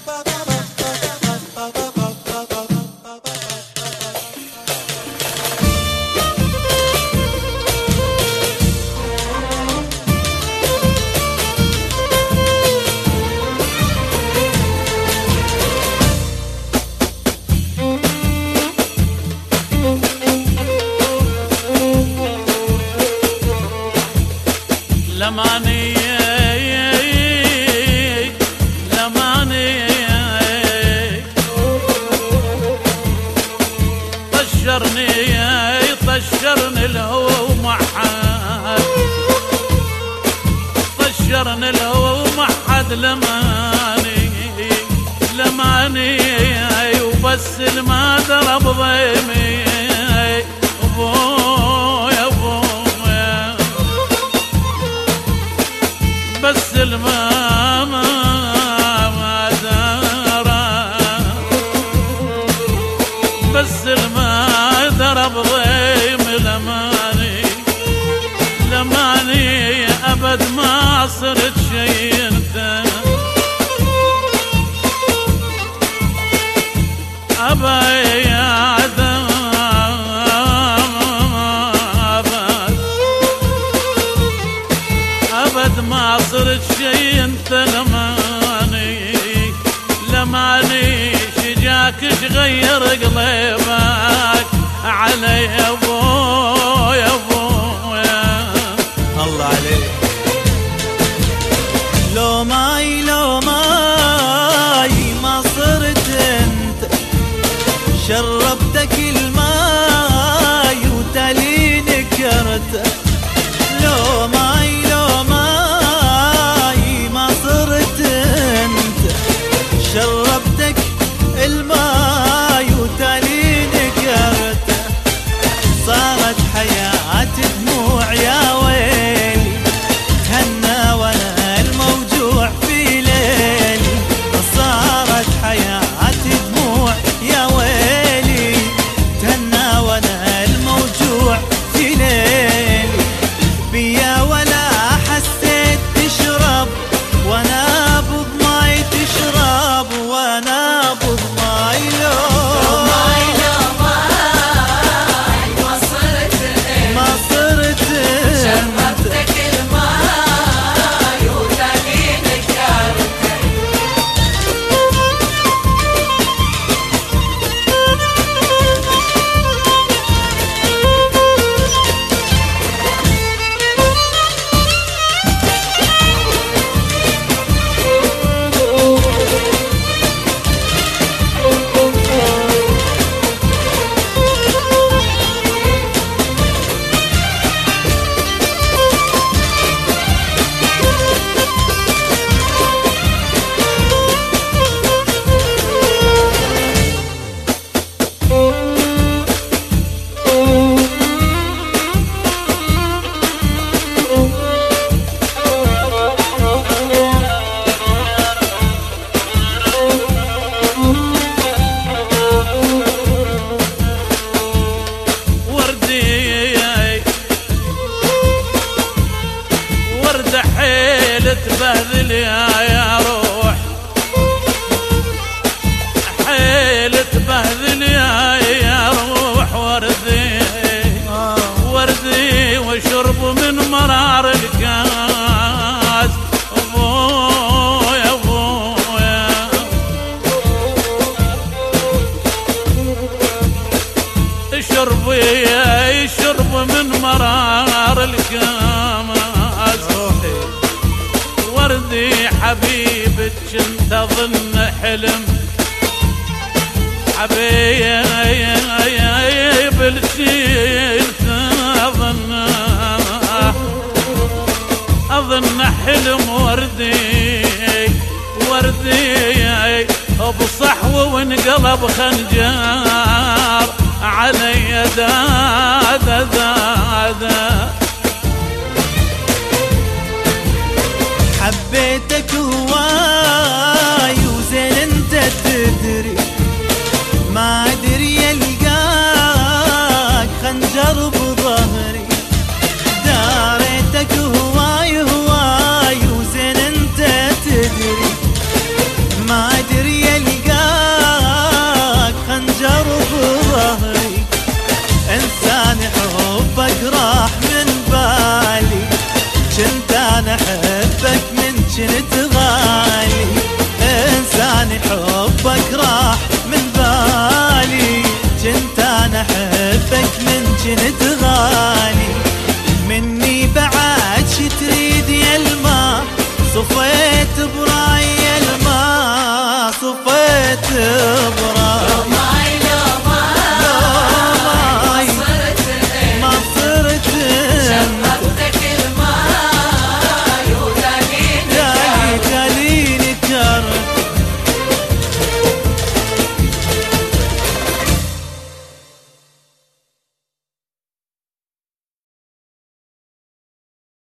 لماني لماني طشرني الهوى وما حد طشرني الهوى وما حد لماني وبس ما ضرب ضيمي بس الماء ما درى بس الماء ضرب ضيم لماني أبد ما صرت شي انت أبا أبد ما صرت شي انت لماني شجاك شغير قلبك علي يا ابويا الله عليك. لو ماي ما صرت انت شربتك الماي وتالي نكرته. لو ماي ما صرت انت شربتك الماي وتالي نكرته. صارت حياتي دموع يا ويلي تهنى وانا الموجوع في ليلي. صارت حياتي دموع يا ويلي تهنى وانا الموجوع في ليلي. بيا ولا حسيت تشرب وانا بضماي تشرب وانا بضماي. ما صرت شربتك الماي وتالي نكرته. ورد حيل تبهذل يا روح حيل تبهذل يا روح. وردي وشرب من مرار الكاس. ابويا شرب من مرار الكاس. وردي حبيبك كنت اظن حلم حبيب الشيل اظن حلم. وردي بصحوه وانقلب خنجار علي دادا. حبيتك هواي وزين انت تدري ما ادري يلقاك خنجر بظهري. داريتك هواي وزين انت تدري ما ادري